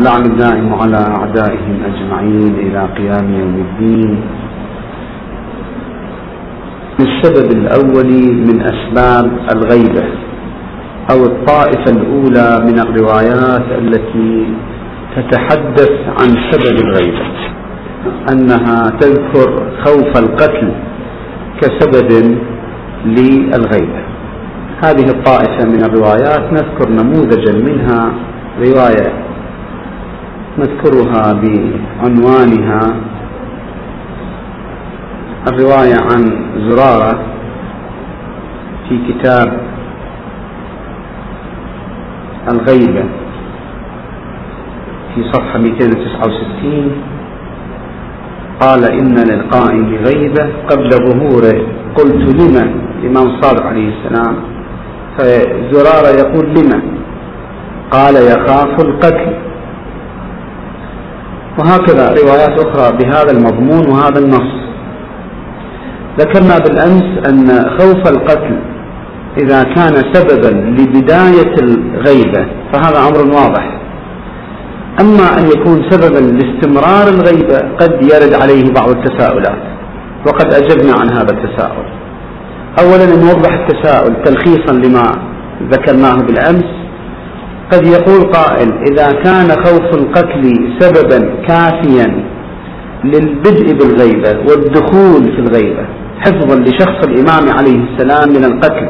واللعن الدائم على أعدائهم أجمعين إلى قيام يوم الدين. السبب الأول من أسباب الغيبة أو الطائفة الأولى من الروايات التي تتحدث عن سبب الغيبة أنها تذكر خوف القتل كسبب للغيبة. هذه الطائفة من الروايات نذكر نموذجا منها، رواية نذكرها بعنوانها الرواية عن زرارة في كتاب الغيبة في صفحة 269 قال: إن للقائم غيبة قبل ظهوره. قلت: لما؟ الإمام الصادق عليه السلام. فزرارة يقول: لما؟ قال: يخاف القتل. وهكذا روايات أخرى بهذا المضمون وهذا النص. ذكرنا بالأمس أن خوف القتل إذا كان سببا لبداية الغيبة فهذا أمر واضح، أما أن يكون سببا لاستمرار الغيبة قد يرد عليه بعض التساؤلات، وقد أجبنا عن هذا التساؤل. أولا نوضح التساؤل تلخيصا لما ذكرناه بالأمس. قد يقول قائل: إذا كان خوف القتل سببا كافيا للبدء بالغيبة والدخول في الغيبة حفظا لشخص الإمام عليه السلام من القتل،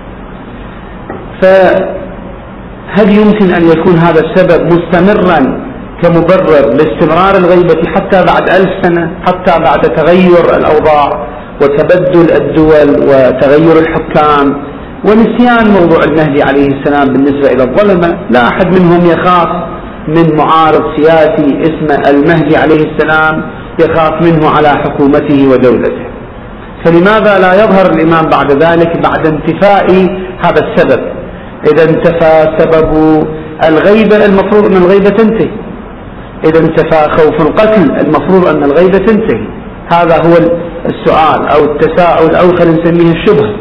فهل يمكن أن يكون هذا السبب مستمرا كمبرر لاستمرار الغيبة حتى بعد 1000 سنة، حتى بعد تغير الأوضاع وتبدل الدول وتغير الحكام ونسيان موضوع المهدي عليه السلام بالنسبة إلى الظلمة؟ لا أحد منهم يخاف من معارض سياسي اسمه المهدي عليه السلام، يخاف منه على حكومته ودولته. فلماذا لا يظهر الإمام بعد ذلك بعد انتفاء هذا السبب؟ إذا انتفى سبب الغيبة المفروض أن الغيبة تنتهي، إذا انتفى خوف القتل المفروض أن الغيبة تنتهي. هذا هو السؤال أو التساؤل أو خلينا نسميه الشبهة.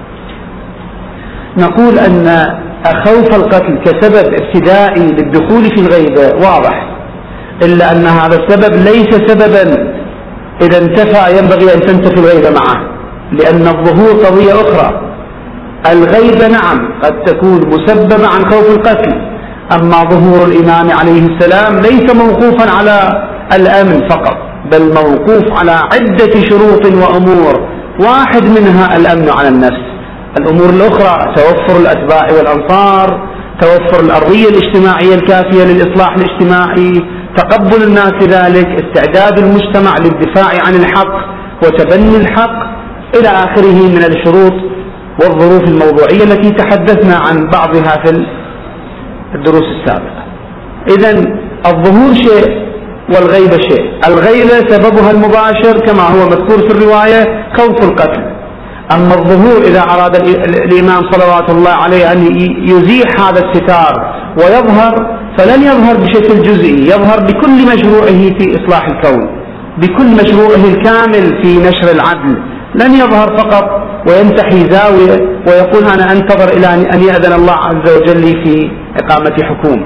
نقول أن خوف القتل كسبب ابتدائي للدخول في الغيبة واضح، إلا أن هذا السبب ليس سببا إذا انتفى ينبغي أن تنتفي الغيبة معه، لأن الظهور قضية أخرى. الغيبة نعم قد تكون مسببة عن خوف القتل، أما ظهور الإمام عليه السلام ليس موقوفا على الأمن فقط، بل موقوف على عدة شروط وأمور، واحد منها الأمن على النفس. الأمور الأخرى توفر الأتباع والأنصار، توفر الأرضية الاجتماعية الكافية للإصلاح الاجتماعي، تقبل الناس ذلك، استعداد المجتمع للدفاع عن الحق وتبني الحق إلى آخره من الشروط والظروف الموضوعية التي تحدثنا عن بعضها في الدروس السابقة. إذن الظهور شيء والغيبة شيء. الغيبة سببها المباشر كما هو مذكور في الرواية خوف القتل، أما الظهور إذا أراد الإمام صلوات الله عليه أن يزيح هذا الستار ويظهر، فلن يظهر بشكل جزئي، يظهر بكل مشروعه في إصلاح الكون، بكل مشروعه الكامل في نشر العدل. لن يظهر فقط وينتحي زاوية ويقول أنا أنتظر إلى أن يأذن الله عز وجل في إقامة حكومة.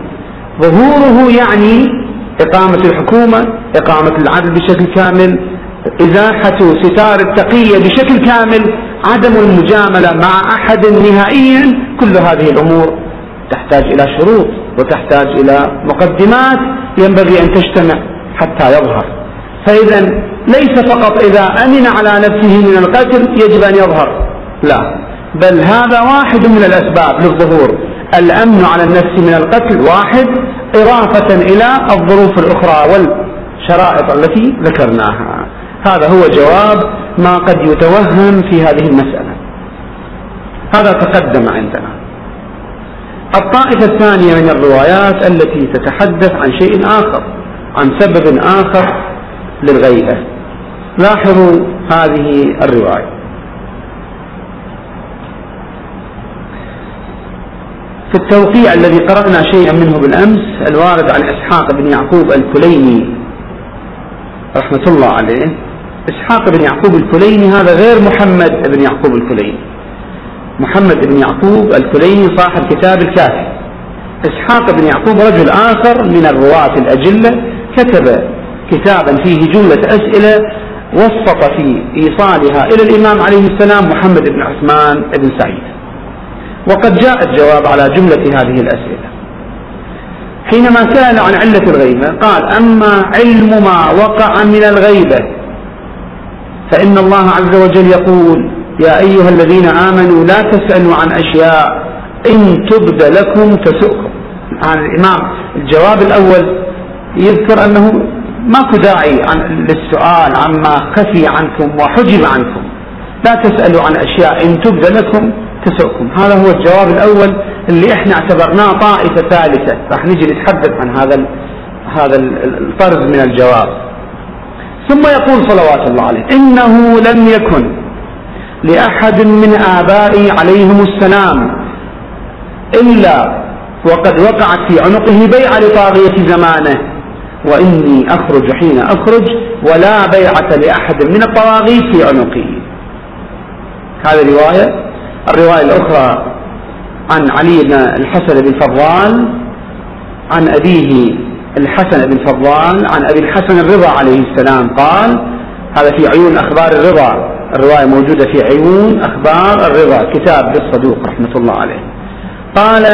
ظهوره يعني إقامة الحكومة، إقامة العدل بشكل كامل، إزاحة ستار التقية بشكل كامل، عدم المجاملة مع أحد نهائيا. كل هذه الأمور تحتاج إلى شروط وتحتاج إلى مقدمات ينبغي أن تجتمع حتى يظهر. فإذا ليس فقط إذا أمن على نفسه من القتل يجب أن يظهر، لا، بل هذا واحد من الأسباب للظهور. الأمن على النفس من القتل واحد، إضافة إلى الظروف الأخرى والشرائط التي ذكرناها. هذا هو جواب ما قد يتوهم في هذه المسألة. هذا تقدم عندنا. الطائفة الثانية من الروايات التي تتحدث عن شيء آخر، عن سبب آخر للغيبة. لاحظوا هذه الرواية في التوقيع الذي قرأنا شيئا منه بالأمس، الوارد عن إسحاق بن يعقوب الكليني رحمة الله عليه. إسحاق بن يعقوب الكليني هذا غير محمد بن يعقوب الكليني. محمد بن يعقوب الكليني صاحب كتاب الكافي، إسحاق بن يعقوب رجل آخر من الرواة الأجلة كتب كتابا فيه جملة أسئلة وسط في إيصالها إلى الإمام عليه السلام محمد بن عثمان بن سعيد، وقد جاء الجواب على جملة هذه الأسئلة. حينما سأل عن علة الغيبة قال: أما علم ما وقع من الغيبة فإن الله عز وجل يقول: يا أيها الذين آمنوا لا تسألوا عن أشياء إن تبد لكم تسؤكم. الإمام الجواب الأول يذكر أنه ماكو داعي للسؤال عما خفي عنكم وحجب عنكم، لا تسألوا عن أشياء إن تبد لكم تسؤكم. هذا هو الجواب الأول اللي احنا اعتبرناه طائفة ثالثة، راح نجي نتحدث عن هذا الطرز من الجواب. ثم يقول صلوات الله عليه: إنه لم يكن لأحد من آبائي عليهم السلام إلا وقد وقعت في عنقه بيعة لطاغية زمانه، وإني أخرج حين أخرج ولا بيعة لأحد من الطواغيت في عنقه. هذه رواية. الرواية الأخرى عن علي بن الحسن بن فضال عن أبيه الحسن بن فضال عن أبي الحسن الرضا عليه السلام قال، هذا في عيون أخبار الرضا، الرواية موجودة في عيون أخبار الرضا كتاب للصدوق رحمة الله عليه، قال: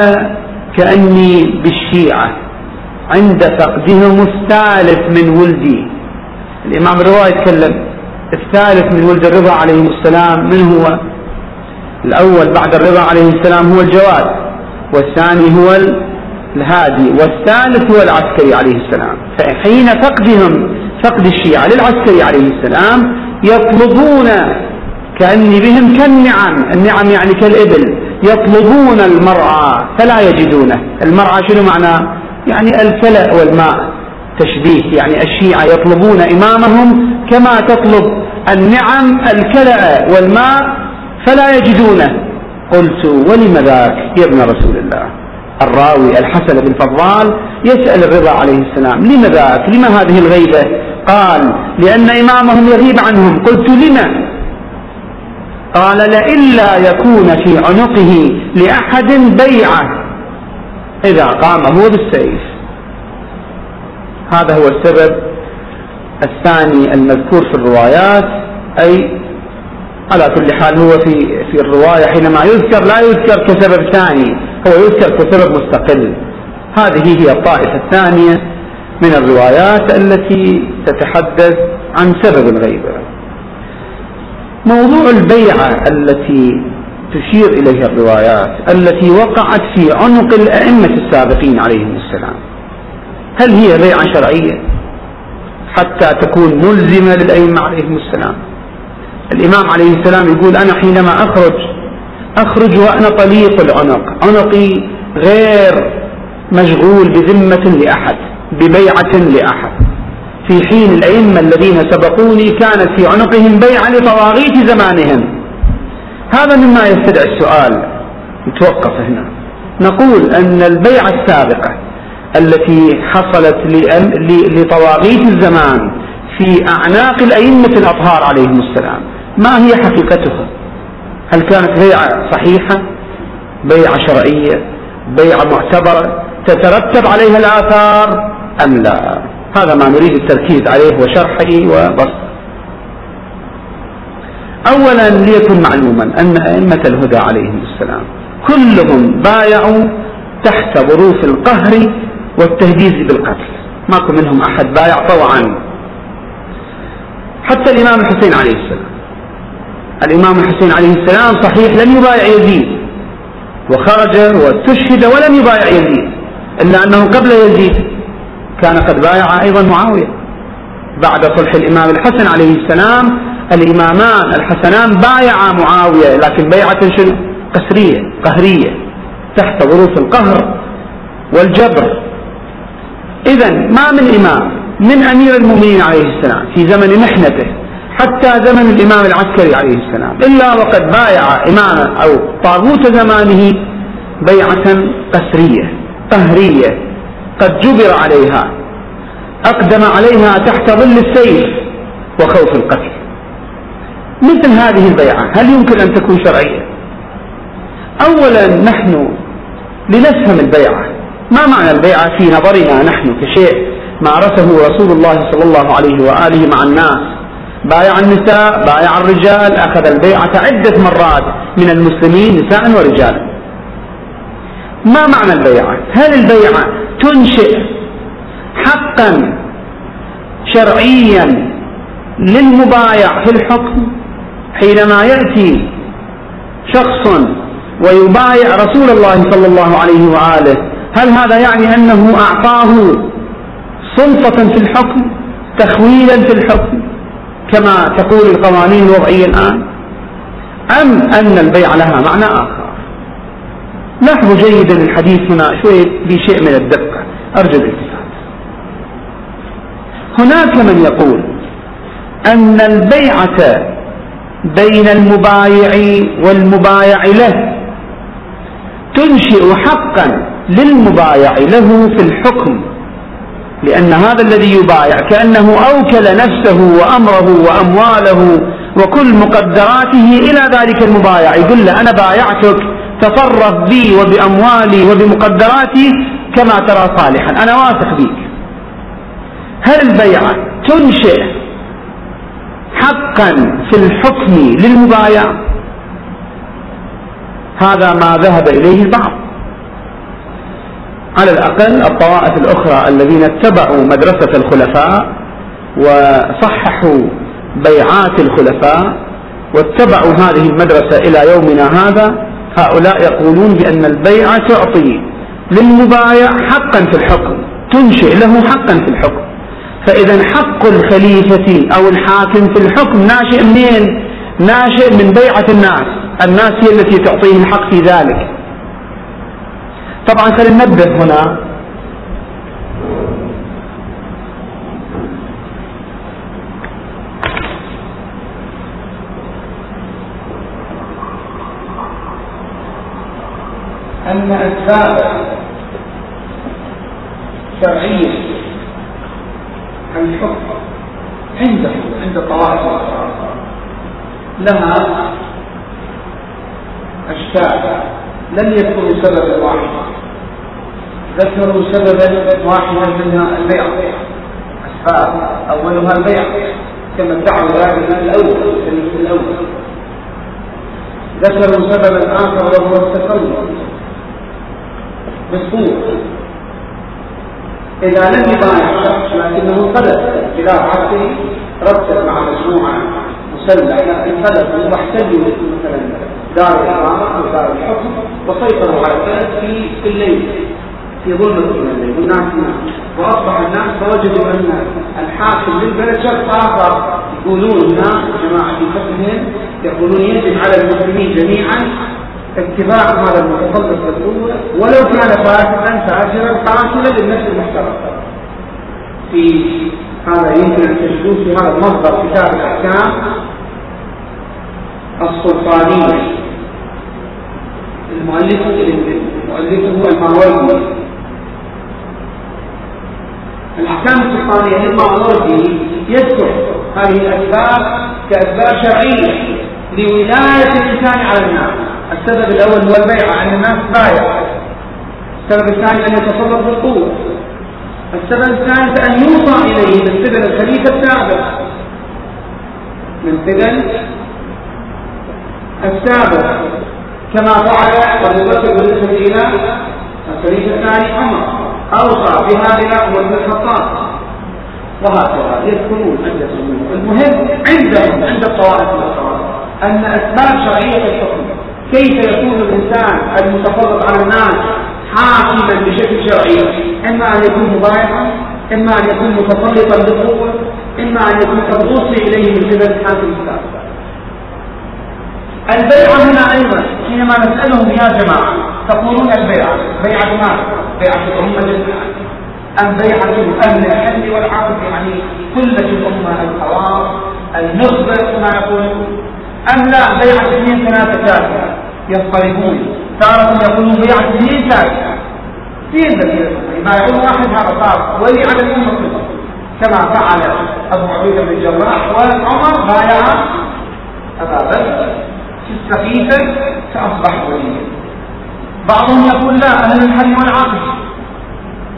كأني بالشيعة عند فقدهم الثالث من ولدي. الإمام الرضا يتكلم الثالث من ولد الرضا عليه السلام من هو؟ الأول بعد الرضا عليه السلام هو الجواد، والثاني هو الهادي، والثالث هو العسكري عليه السلام. فحين فقد الشيعة للعسكري عليه السلام يطلبون كأني بهم كالنعم، النعم يعني كالإبل، يطلبون المرعى فلا يجدونه. المرعى شنو معناه؟ يعني الكلأ والماء، تشبيه، يعني الشيعة يطلبون إمامهم كما تطلب النعم الكلأ والماء فلا يجدونه. قلت: ولم ذاك يا ابن رسول الله؟ الراوي الحسن بن فضال يسأل الرضا عليه السلام: لم ذاك؟ لما هذه الغيبة؟ قال: لأن إمامهم يغيب عنهم. قلت: لما؟ قال: لئلا يكون في عنقه لأحد بيعة إذا قام هو بالسيف. هذا هو السبب الثاني المذكور في الروايات. أي على كل حال هو في الرواية حينما يذكر لا يذكر كسبب ثاني، هو يذكر كسبب مستقل. هذه هي الطائفة الثانية من الروايات التي تتحدث عن سبب الغيبة. موضوع البيعة التي تشير إليها الروايات التي وقعت في عنق الأئمة السابقين عليهم السلام، هل هي بيعة شرعية حتى تكون ملزمة للأئمة عليهم السلام؟ الإمام عليه السلام يقول: أنا حينما أخرج وأنا طليق العنق، عنقي غير مشغول بذمة لأحد، ببيعة لأحد، في حين الأئمة الذين سبقوني كانت في عنقهم بيعة لطواغيت زمانهم. هذا مما يستدعي السؤال، نتوقف هنا نقول أن البيعة السابقة التي حصلت لطواغيت الزمان في أعناق الأئمة الأطهار عليهم السلام ما هي حقيقتها؟ هل كانت بيعة صحيحة، بيعة شرعية، بيعة معتبرة تترتب عليها الآثار أم لا؟ هذا ما نريد التركيز عليه وشرحه وبسطه. أولا ليكن معلوما أن أئمة الهدى عليهم السلام كلهم بايعوا تحت ظروف القهر والتهديد بالقتل، ماكو منهم أحد بايع طوعا. حتى الإمام الحسين عليه السلام، الإمام الحسين عليه السلام صحيح لم يبايع يزيد وخرج واستشهد ولم يبايع يزيد، إلا أنه قبل يزيد كان قد بايع أيضا معاوية. بعد صلح الإمام الحسن عليه السلام الإمامان الحسنان بايعا معاوية، لكن بيعة شنو؟ قهرية تحت ظروف القهر والجبر. إذن ما من إمام من أمير المؤمنين عليه السلام في زمن محنته حتى زمن الإمام العسكري عليه السلام إلا وقد بايع إمام أو طاغوت زمانه بيعة قهرية قد جبر عليها، أقدم عليها تحت ظل السيف وخوف القتل. مثل هذه البيعة هل يمكن أن تكون شرعية؟ أولا نحن لنفهم البيعة ما معنى البيعة في نظرنا نحن كشيء مارسه رسول الله صلى الله عليه وآله مع الناس؟ بايع النساء، بايع الرجال، أخذ البيعة عدة مرات من المسلمين نساء ورجال. ما معنى البيعة؟ هل البيعة تنشئ حقا شرعيا للمبايع في الحكم؟ حينما يأتي شخص ويبايع رسول الله صلى الله عليه وآله، هل هذا يعني أنه أعطاه سلطة في الحكم، تخويلا في الحكم كما تقول القوانين الوضعية الآن، أم أن البيع لها معنى آخر؟ لاحظوا جيدا الحديث هنا شوية بشيء من الدقة، أرجو الالتفات. هناك من يقول أن البيعة بين المبايع والمبايع له تنشئ حقا للمبايع له في الحكم، لأن هذا الذي يبايع كأنه أوكل نفسه وأمره وأمواله وكل مقدراته إلى ذلك المبايع، يقول له أنا بايعتك، تصرف بي وبأموالي وبمقدراتي كما ترى صالحا، أنا واثق بيك. هل البيعة تنشئ حقا في الحكم للمبايع؟ هذا ما ذهب إليه البعض، على الأقل الطوائف الأخرى الذين اتبعوا مدرسة الخلفاء وصححوا بيعات الخلفاء واتبعوا هذه المدرسة إلى يومنا هذا، هؤلاء يقولون بأن البيعة تعطي للمبايع حقا في الحكم، تنشئ له حقا في الحكم. فإذا حق الخليفة أو الحاكم في الحكم ناشئ منين؟ ناشئ من بيعة الناس، الناس هي التي تعطيه الحق في ذلك. طبعا خلينا ننبه هنا أن أسباب شرعية الحكم عند الطوائف لها أشكال، لم يذكروا سببا واحدا، ذكروا سببا واحدا منها البيع، أسباب أولها البيع كما ادعوا ذلك الأول. ذكروا سببا آخر وهو التسلط بالقوة، إذا لم يبايع شخص لكنه قدر خلاف عقله رتب مع مجموعة مسلحة انقلبوا واحتلوا مثلا دار الإقامة أو دار الحكم وسيطروا على البلد في الليل، في ظلمة من الليل والناس نام، وأصبح الناس فوجدوا أن الحاكم للبلد شخص آخر. يقولون الناس جماعة في حكمهم يقولون يجب على المسلمين جميعا اتباع هذا المتخلص بالقوة ولو كان فاسقا فاجرا قاتلا للنفس المحترم. في هذا يمكن أن تجدوه في هذا المصدر كتاب الأحكام السلطانية، مؤلفه الماوردي. الأحكام السلطانية للماوردي يذكر هذه الأسباب كأسباب شرعية لولاية الإنسان على الناس. السبب الأول هو البيعة، أن الناس بايع. السبب الثاني أن يتسلط بالقوة. السبب الثالث أن يوصى إليه من قبل الخليفة السابق، من قبل السابق كما فعل أبو بكر بالنسبة إلى الخليفة الثاني عمر، أوصى بها إلى عمر بن الخطاب، وهكذا يذكرون عدة أمور. المهم عندهم عند الطوائف الأخرى أن أسباب شرعية الحكم، كيف يكون الإنسان المتفرد على الناس حاكما بشكل شرعي، إما أن يكون مبايعا، إما أن يكون متسلطا بالقوة، إما أن يكون قد أوصي إليه من قبل الحاكم السابق. البيعة هنا أيضا حينما نسألهم يا جماعة تقولون البيعة بيعة ماذا؟ بيعة الأمة أم بيعة أهل الحل والعقد، يعني كلة الأمة الحوار النخبة كما يقولون، أم لا بيعة 2 3 ثالثة يصطرفون، تارة يقولون بيعة 2 ثالثة يبايعون واحد هذا صار ولي على الأمة كلها، كما فعل أبو عبيدة بن الجراح وعمر بايع أبا بكر في السقيفة فأصبح وليا. بعضهم يقول لا أهل الحل والعقد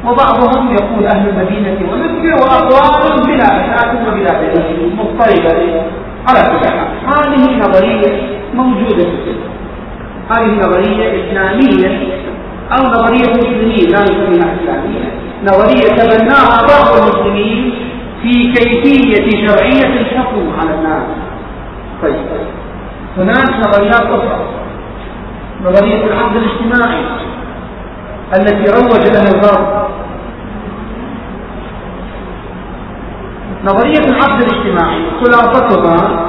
وبعضهم يقول أهل المدينة ومكة، وأقوال بلا أساس وبلا دليل مضطربة. على كل حال هذه نظرية موجودة في الفقه، هذه نظرية إسلامية أو نظرية مسلمين لا نسميها إسلامية، نظرية تبناها بعض المسلمين في كيفية شرعية الحكم على الناس. طيب هناك نظريات أخرى، نظرية العقد الاجتماعي التي روج لها الغرب. نظرية العقد الاجتماعي خلاصتها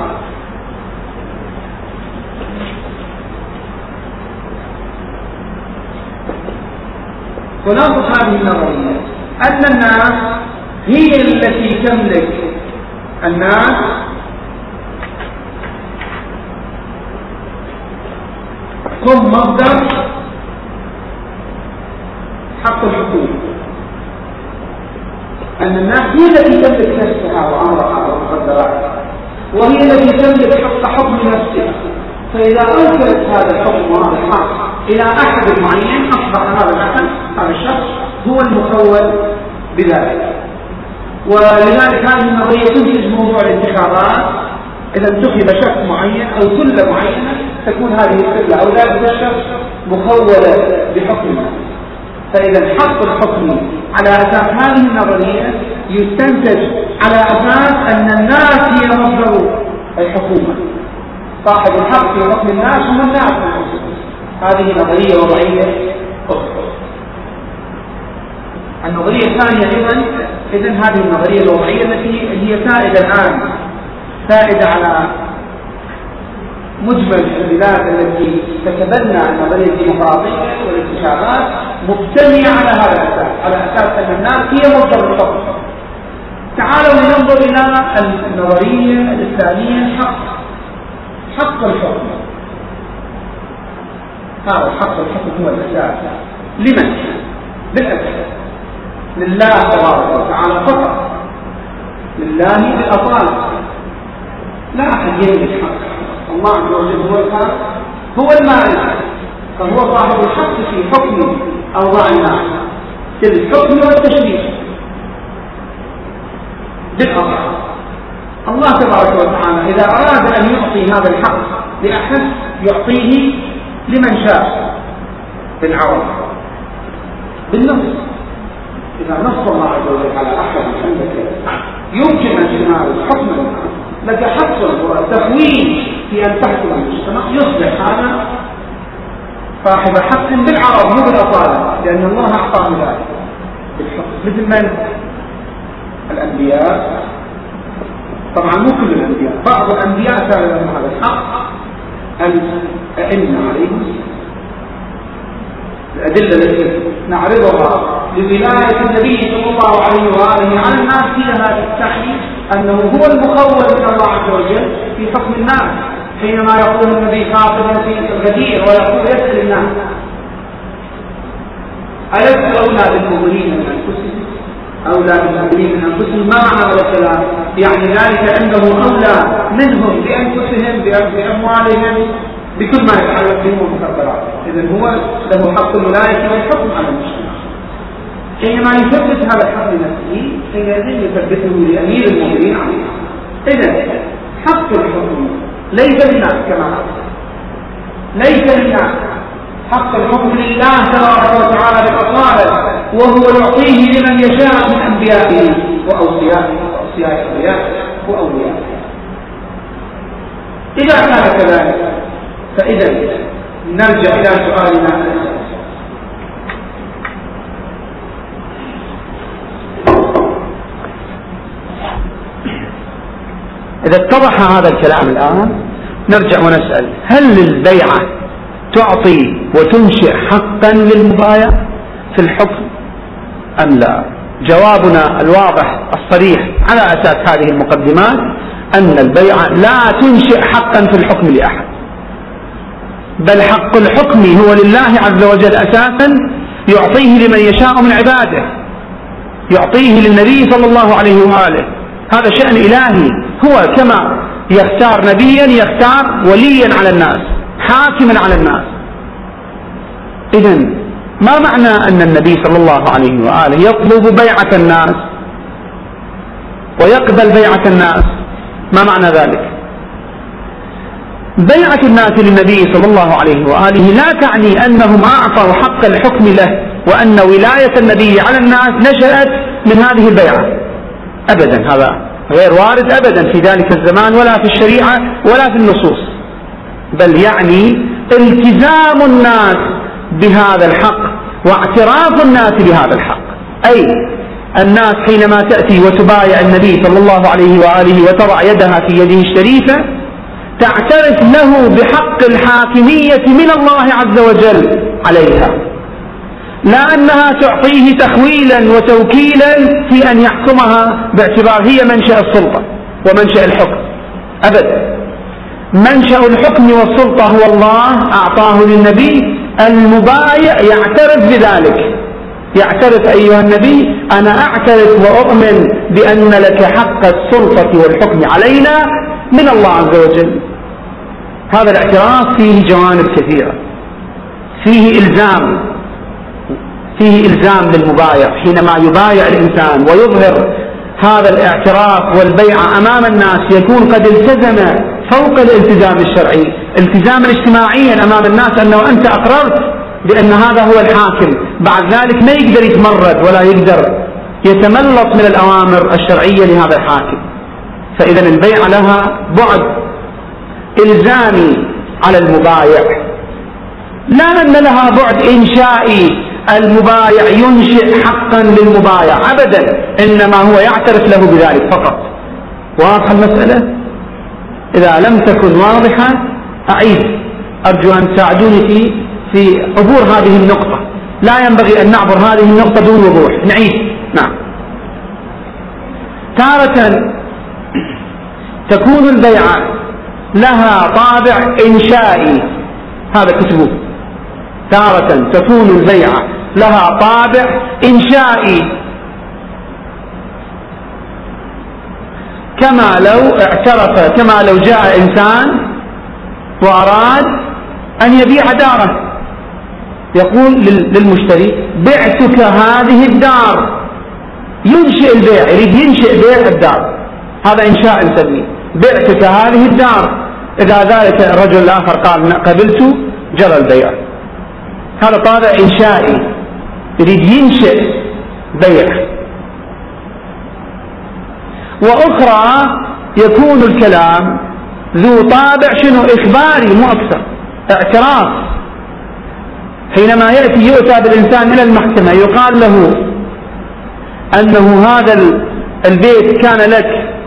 خلاصة هذه النظرية أن الناس هي التي تملك، الناس هم مصدر حق الحكومة، أن الناس هي التي تملك نفسها وأمرها ومقدراتها، وهي التي تملك حكم نفسها. فإذا أنكرت هذا الحكم وهذا الحق إلى أحد معين أصبح هذا الشخص هو المخول بذلك. ولذلك هذه النظرية تنتج موضوع الانتخابات. إذا انتخب شخص معين أو سلة معينة تكون هذه السلة أو ذلك الشخص مخولة بحكمه. فإذا حق الحكم على أساس هذه النظرية يستنتج على أساس أن الناس هي مصدر الحكومة، صاحب الحق في حكم الناس هم الناس. هذه نظرية وضعية أخرى. النظرية الثانية إذن هذه النظرية الوضعية التي هي سائدة الآن، سائدة على مجمل البلاد التي تتبنى النظرية الديمقراطية والانتخابات، مبتنية على هذا الأساس، على أساس أن الناس هي مصدر الحكم. تعالوا لننظر إلى النظرية الإسلامية حق الحكم. هذا حق الحكم هو الأساس. لمن؟ بالأساس لله تبارك وتعالى فقط، لله بالأطالة، لا أحد يملك حق. الله عز وجل هو الحق، هو المالك، فهو صاحب الحق في حكم أوضاع الناس، في الحكم والتشريع بالأطالة. الله تبارك وتعالى إذا أراد أن يعطي هذا الحق لأحد يعطيه لمن شاء بالعرض بالنص. إذا نص الله عز وجل على أحد عندك يمكن أن تنال حكما لك حق وتكوين في أن تحكم المجتمع، يصبح هذا صاحب حق بالعرض مو بالأصالة، لأن الله أعطاه ذلك بالحق. مثل من؟ الأنبياء. طبعا مو كل الأنبياء، بعض الأنبياء كان لهم هذا الحق أن أئن عليهم الأدلة التي نعرضها لولاية النبي صلى الله عليه وآله على الناس فيها تستحي أنه هو المخول من الله عز وجل في حكم الناس. حينما يقول النبي خاطبا في الغدير ويقول يسأل الناس ألست أولى بالمؤمنين من أنفسهم؟ أولى بالمؤمنين من أنفسهم ما معنى هذا الكلام؟ يعني ذلك أنه أولى منهم بأنفسهم بأموالهم بكل ما يتعلق بهم ومقدرات. إذن هو له حق الولاية والحكم على المجتمع. حينما يثبت هذا الحق لنفسه حينئذ يثبته لأمير المؤمنين عليه. إذن حق الحكم ليس للناس كما قال، ليس للناس، حق الحكم لله تبارك وتعالى بالأصالة، وهو يعطيه لمن يشاء من أنبيائه وأوصيائه وأوصياء أنبيائه وأوليائه. إذا كان كذلك فإذا نرجع إلى سؤالنا إذا اتضح هذا الكلام الآن نرجع ونسأل: هل البيعة تعطي وتنشئ حقا للمبايع في الحكم أم لا؟ جوابنا الواضح الصريح على أساس هذه المقدمات أن البيعة لا تنشئ حقا في الحكم لأحد، بل حق الحكم هو لله عز وجل أساسا، يعطيه لمن يشاء من عباده، يعطيه للنبي صلى الله عليه وآله. هذا شأن إلهي، هو كما يختار نبيا يختار وليا على الناس، حاكما على الناس. إذن ما معنى أن النبي صلى الله عليه وآله يطلب بيعة الناس ويقبل بيعة الناس؟ ما معنى ذلك؟ بيعة الناس للنبي صلى الله عليه وآله لا تعني أنهم أعطوا حق الحكم له، وأن ولاية النبي على الناس نشأت من هذه البيعة، أبدا، هذا غير وارد أبدا في ذلك الزمان ولا في الشريعة ولا في النصوص، بل يعني التزام الناس بهذا الحق واعتراف الناس بهذا الحق. أي الناس حينما تأتي وتبايع النبي صلى الله عليه وآله وتضع يدها في يده الشريفة تعترف له بحق الحاكمية من الله عز وجل عليها، لا أنها تعطيه تخويلا وتوكيلا في أن يحكمها باعتبار هي منشأ السلطة ومنشأ الحكم، أبدا. منشأ الحكم والسلطة هو الله أعطاه للنبي، المبايع يعترف بذلك، يعترف أيها النبي أنا أعترف وأؤمن بأن لك حق السلطة والحكم علينا من الله عز وجل. هذا الاعتراف فيه جوانب كثيرة، فيه إلزام للمبايع حينما يبايع الإنسان ويظهر هذا الاعتراف والبيعة أمام الناس، يكون قد التزم فوق الالتزام الشرعي التزاما اجتماعيا أمام الناس، أنه أنت أقررت بأن هذا هو الحاكم، بعد ذلك ما يقدر يتمرد ولا يقدر يتملص من الأوامر الشرعية لهذا الحاكم. فإذا البيعة لها بعد إلزامي على المبايع، لا أن لها بعد إنشائي، المبايع ينشئ حقا للمبايع أبدا، إنما هو يعترف له بذلك فقط. واضحة المسألة؟ إذا لم تكن واضحة أعيد، أرجو أن تساعدوني في عبور هذه النقطة، لا ينبغي أن نعبر هذه النقطة دون وضوح. نعيد. نعم. تارة تكون البيعة لها طابع إنشائي، هذا كتبوه، تارة تكون البيعة لها طابع إنشائي، كما لو جاء إنسان وأراد أن يبيع داره، يقول للمشتري بعتك هذه الدار، ينشئ البيع، يريد ينشئ بيع الدار، هذا إنشاء نسميه، بعتك هذه الدار. إذا ذلك الرجل الآخر قال قبلت، جرى البيع. هذا طابع إنشائي، يريد ينشئ بيع. وأخرى يكون الكلام ذو طابع شنو؟ إخباري مو أكثر، اعتراف. حينما يؤتى بالإنسان إلى المحكمة يقال له أنه هذا البيت كان لك،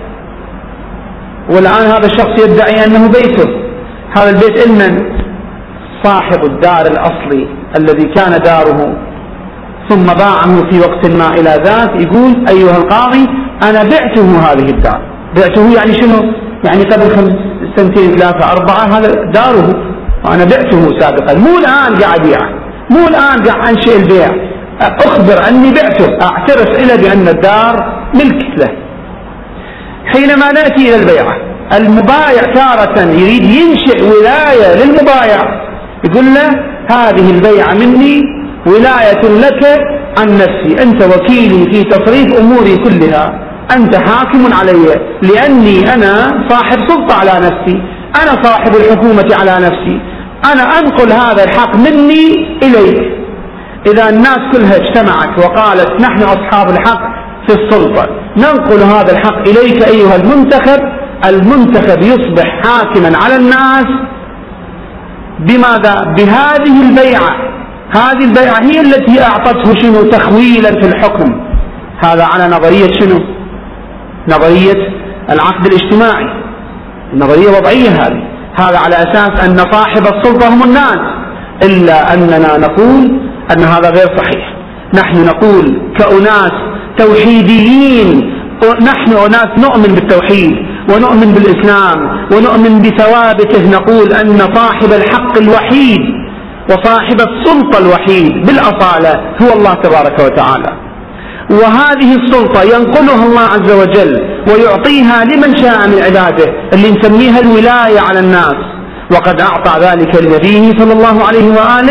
والآن هذا الشخص يدعي أنه بيته، هذا البيت لمن؟ صاحب الدار الأصلي الذي كان داره ثم باعه في وقت ما إلى ذات، يقول أيها القاضي أنا بعته هذه الدار. بعته يعني شنو؟ يعني قبل 5 سنتين 3 4 هذا داره وأنا بعته سابقا، مو الآن قاعد أبيعه، مو الآن قاعد أنشئ البيع، أخبر أني بعته، أعترف إلى بأن الدار ملك له. حينما نأتي إلى البيعة، المبايع تارة يريد ينشئ ولاية للمبايع، يقول له هذه البيعة مني ولاية لك عن نفسي، أنت وكيلي في تصريف أموري كلها، أنت حاكم علي، لأني أنا صاحب سلطة على نفسي، أنا صاحب الحكومة على نفسي، أنا أنقل هذا الحق مني إليك. إذا الناس كلها اجتمعت وقالت نحن أصحاب الحق في السلطة، ننقل هذا الحق إليك أيها المنتخب، المنتخب يصبح حاكما على الناس بماذا؟ بهذه البيعة. هذه البيعة هي التي أعطته شنو؟ تخويلا في الحكم. هذا على نظرية شنو؟ نظرية العقد الاجتماعي، النظرية وضعية هذا على أساس أن صاحب السلطة هم الناس، إلا أننا نقول أن هذا غير صحيح. نحن نقول كأناس توحيديين، نحن أناس نؤمن بالتوحيد ونؤمن بالإسلام ونؤمن بثوابته، نقول أن صاحب الحق الوحيد وصاحب السلطة الوحيد بالأصالة هو الله تبارك وتعالى، وهذه السلطة ينقلها الله عز وجل ويعطيها لمن شاء من عباده، اللي نسميها الولاية على الناس، وقد أعطى ذلك لنبيه صلى الله عليه وآله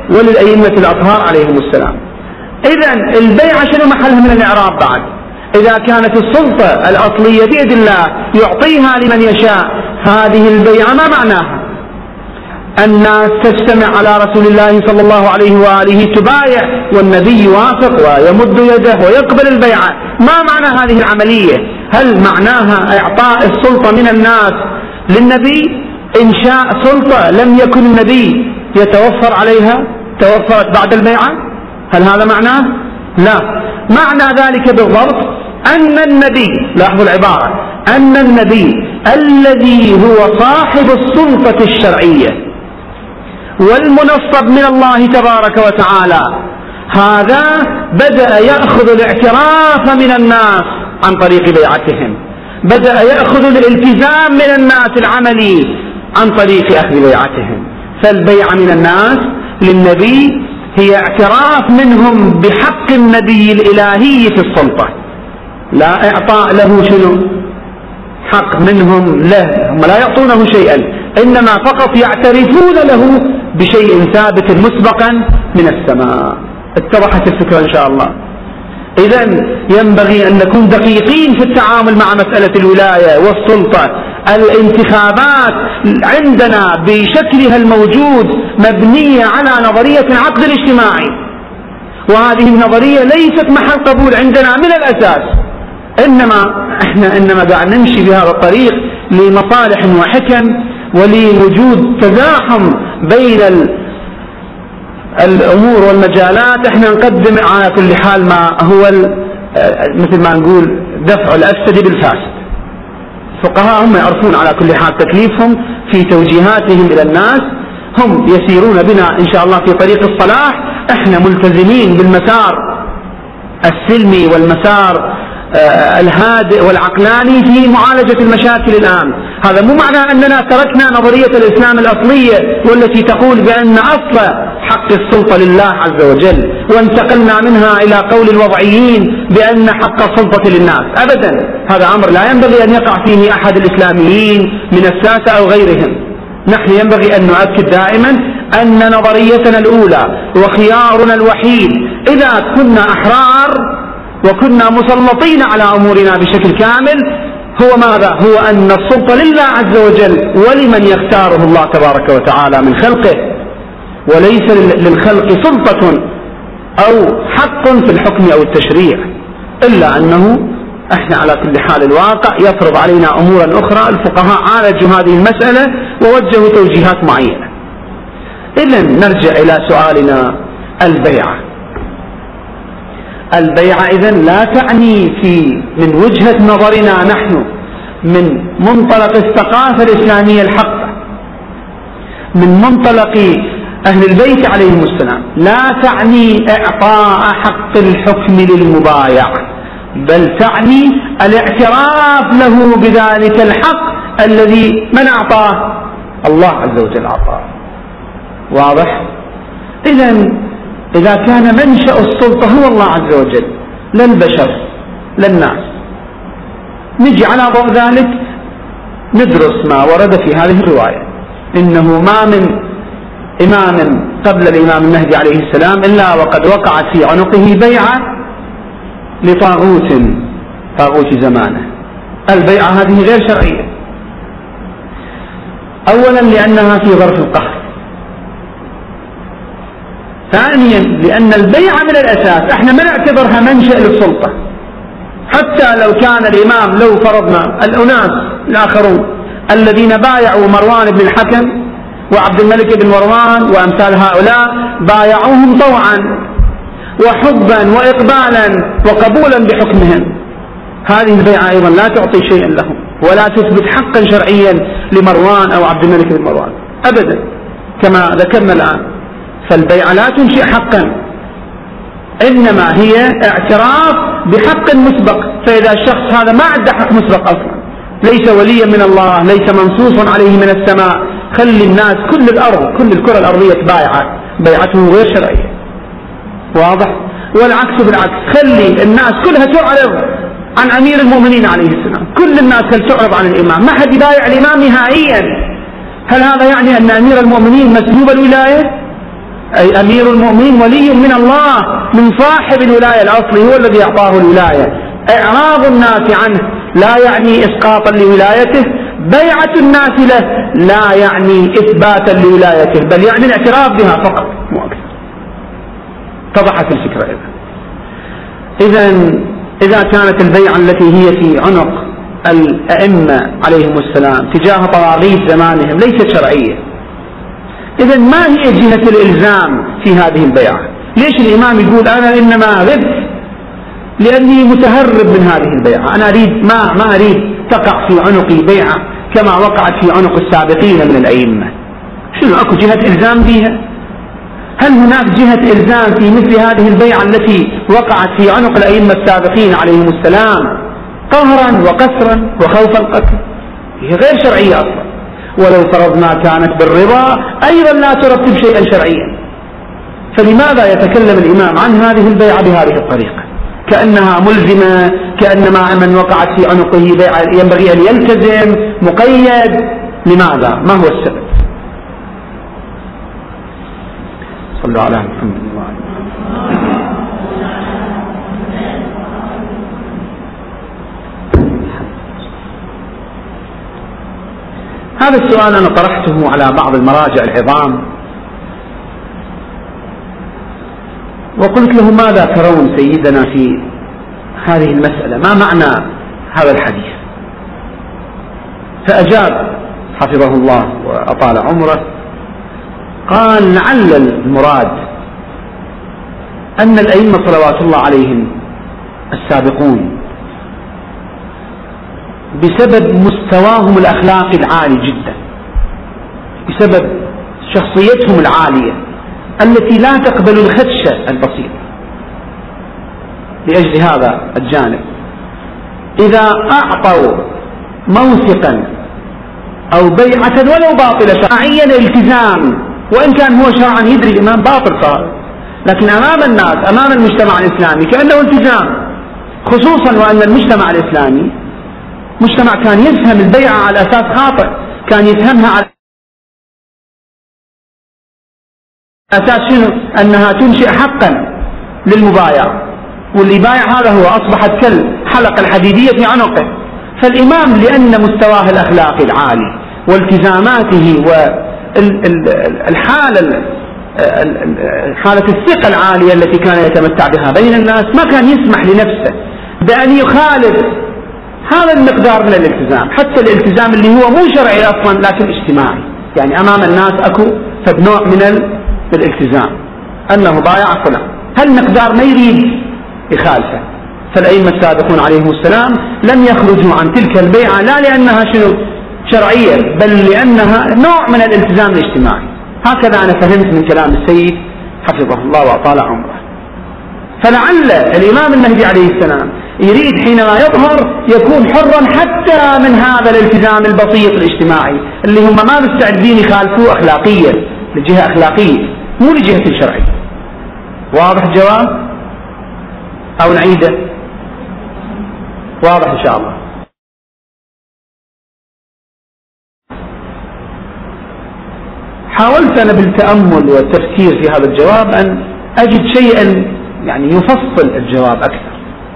وللأئمة الأطهار عليهم السلام. إذن البيعة شنو محلها من الإعراب بعد؟ إذا كانت السلطة الأصلية بيد الله يعطيها لمن يشاء، هذه البيعة ما معناها؟ الناس تجتمع على رسول الله صلى الله عليه وآله تبايع، والنبي يوافق ويمد يده ويقبل البيعة. ما معنى هذه العملية؟ هل معناها إعطاء السلطة من الناس للنبي؟ إنشاء سلطة لم يكن النبي يتوفر عليها، توفرت بعد البيعة؟ هل هذا معناه؟ لا. معنى ذلك بالضبط أن النبي، لاحظوا العبارة، أن النبي الذي هو صاحب السلطة الشرعية والمنصب من الله تبارك وتعالى، هذا بدأ يأخذ الاعتراف من الناس عن طريق بيعتهم، بدأ يأخذ الالتزام من الناس العملي عن طريق أخذ بيعتهم. فالبيعة من الناس للنبي هي اعتراف منهم بحق النبي الإلهي في السلطة، لا إعطاء له شنو حق منهم له، هم لا يعطونه شيئا، إنما فقط يعترفون له بشيء ثابت مسبقا من السماء. اتضحت الفكرة إن شاء الله. إذن ينبغي أن نكون دقيقين في التعامل مع مسألة الولاية والسلطة. الانتخابات عندنا بشكلها الموجود مبنية على نظرية العقد الاجتماعي، وهذه النظرية ليست محل قبول عندنا من الأساس، إنما قاعد نمشي بهذا الطريق لمصالح وحكم ولوجود تزاحم بين الأمور والمجالات. احنا نقدم على كل حال ما هو مثل ما نقول دفع الأفسد بالفاسد. الفقهاء هم يعرفون على كل حال تكليفهم في توجيهاتهم إلى الناس، هم يسيرون بنا إن شاء الله في طريق الصلاح. احنا ملتزمين بالمسار السلمي والمسار الهادئ والعقلاني في معالجة المشاكل الآن. هذا مو معناه أننا تركنا نظرية الإسلام الأصلية والتي تقول بأن أصل حق السلطة لله عز وجل، وانتقلنا منها إلى قول الوضعيين بأن حق السلطة للناس. أبدا، هذا أمر لا ينبغي أن يقع فيه أحد الإسلاميين من الساسة أو غيرهم. نحن ينبغي أن نؤكد دائما أن نظريتنا الأولى وخيارنا الوحيد إذا كنا أحرار وكنا مسلطين على أمورنا بشكل كامل هو ماذا؟ هو أن السلطة لله عز وجل ولمن يختاره الله تبارك وتعالى من خلقه، وليس للخلق سلطة أو حق في الحكم أو التشريع، إلا أنه احنا على كل حال الواقع يفرض علينا أمورا أخرى. الفقهاء عالجوا هذه المسألة ووجهوا توجيهات معينة. إذن نرجع إلى سؤالنا. البيعة إذن لا تعني من وجهة نظرنا نحن من منطلق الثقافة الإسلامية الحقة، من منطلق أهل البيت عليهم السلام، لا تعني إعطاء حق الحكم للمبايع، بل تعني الاعتراف له بذلك الحق الذي من أعطاه؟ الله عز وجل أعطاه. واضح؟ إذا كان منشأ السلطة هو الله عز وجل لا البشر لا الناس، نجي على ضوء ذلك ندرس ما ورد في هذه الرواية. إنه ما من إمام قبل الإمام المهدي عليه السلام إلا وقد وقعت في عنقه بيعة لطاغوت زمانه. البيعة هذه غير شرعية، أولا لأنها في ظرف القهر، ثانيا لأن البيعة من الأساس احنا ما نعتبرها منشأ للسلطة. حتى لو كان الإمام، لو فرضنا الأناس الآخرون الذين بايعوا مروان بن الحكم وعبد الملك بن مروان وأمثال هؤلاء بايعوهم طوعا وحبا وإقبالا وقبولا بحكمهم، هذه البيعة أيضا لا تعطي شيئا لهم ولا تثبت حقا شرعيا لمروان أو عبد الملك بن مروان أبدا كما ذكرنا الآن. فالبيعة لا تنشئ حقا، إنما هي اعتراف بحق مسبق. فإذا الشخص هذا ما عنده حق مسبق أصلا، ليس وليا من الله، ليس منصوصا عليه من السماء، خلي الناس كل الأرض كل الكرة الأرضية تبايعه، بيعته غير شرعية. واضح؟ والعكس بالعكس، خلي الناس كلها تعرض عن أمير المؤمنين عليه السلام، كل الناس تعرض عن الإمام، ما حد يبايع الإمام نهائيا. هل هذا يعني أن أمير المؤمنين مسلوب الولاية؟ أي أمير المؤمنين ولي من الله، من صاحب الولاية الأصلي، هو الذي أعطاه الولاية. إعراض الناس عنه لا يعني إسقاطا لولايته، بيعة الناس له لا يعني إثباتا لولايته، بل يعني الاعتراف بها فقط مو أكثر. اتضحت الفكرة. إذا كانت البيعة التي هي في عنق الأئمة عليهم السلام تجاه طواغيت زمانهم ليست شرعية، إذن ما هي جهة الإلزام في هذه البيعة؟ ليش الإمام يقول أنا إنما غبت لأني متهرب من هذه البيعة، أنا أريد ما أريد تقع في عنقي بيعة كما وقعت في عنق السابقين من الأئمة؟ شنو أكو جهة إلزام فيها؟ هل هناك جهة إلزام في مثل هذه البيعة التي وقعت في عنق الأئمة السابقين عليهم السلام قهرا وقسرا وخوف القتل؟ هي غير شرعية أصلا، ولو فرضنا كانت بالرضا أيضا لا ترتب شيئا شرعيا. فلماذا يتكلم الإمام عن هذه البيعة بهذه الطريقة كأنها ملزمة، كأنما من وقعت في عنقه بيعة ينبغي أن يلتزم مقيد؟ لماذا؟ ما هو السبب؟ صلوا على محمد وعلى آله. هذا السؤال أنا طرحته على بعض المراجع العظام، وقلت له ماذا ترون سيدنا في هذه المسألة، ما معنى هذا الحديث؟ فأجاب حفظه الله وأطال عمره، قال لعل المراد أن الأئمة صلوات الله عليهم السابقون بسبب مستواهم الأخلاقي العالي جدا، بسبب شخصيتهم العالية التي لا تقبل الخدش البسيط، لأجل هذا الجانب إذا أعطوا موثقا أو بيعة ولو باطلة شرعيا التزام، وإن كان هو شرعا يدري الإمام باطل صار، لكن أمام الناس أمام المجتمع الإسلامي كأنه التزام، خصوصا وأن المجتمع الإسلامي مجتمع كان يفهم البيعة على أساس خاطئ، كان يفهمها على أساس شنو؟ أنها تنشئ حقا للمبايع، واللي بايع هذا هو أصبحت كالحلقة الحديدية في عنقه. فالإمام لأن مستواه الأخلاقي العالي والتزاماته حالة الثقة العالية التي كان يتمتع بها بين الناس، ما كان يسمح لنفسه بأن يخالف هذا المقدار من الالتزام، حتى الالتزام اللي هو مو شرعي أصلا لكن اجتماعي، يعني أمام الناس أكو فبنوع من الالتزام أنه بايع فلان، هالمقدار ما يريد يخالفه. فالأئمة السابقون عليهم السلام لم يخرجوا عن تلك البيعة لا لأنها شنو شرعية، بل لأنها نوع من الالتزام الاجتماعي. هكذا أنا فهمت من كلام السيد حفظه الله وأطال عمره. فلعل الإمام المهدي عليه السلام يريد حينما يظهر يكون حرا حتى من هذا الالتزام البسيط الاجتماعي اللي هم ما مستعدين يخالفوه أخلاقيا، لجهة أخلاقية مو لجهة شرعية. واضح الجواب أو نعيده؟ واضح إن شاء الله. حاولت أنا بالتأمل والتفكير في هذا الجواب أن أجد شيئا يعني يفصل الجواب أكثر.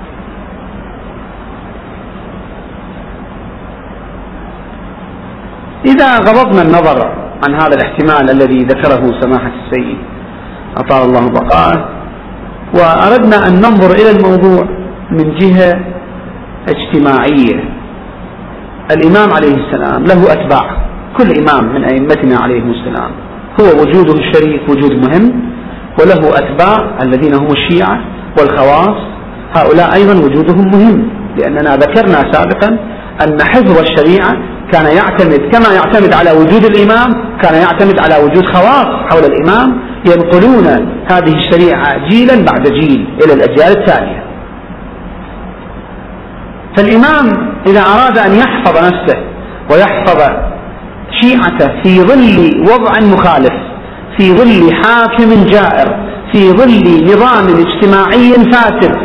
إذا غضضنا النظر عن هذا الاحتمال الذي ذكره سماحة السيد أطال الله بقاءه، وأردنا أن ننظر إلى الموضوع من جهة اجتماعية، الإمام عليه السلام له أتباع، كل إمام من أئمتنا عليهم السلام هو وجوده الشريف وجود مهم، وله أتباع الذين هم الشيعة والخواص، هؤلاء أيضا وجودهم مهم، لأننا ذكرنا سابقا أن حفظ الشريعة كان يعتمد كما يعتمد على وجود الإمام، كان يعتمد على وجود خواص حول الإمام ينقلون هذه الشريعة جيلا بعد جيل إلى الأجيال التالية. فالإمام إذا أراد أن يحفظ نفسه ويحفظ شيعته في ظل وضع مخالف، في ظل حاكم جائر، في ظل نظام اجتماعي فاسد،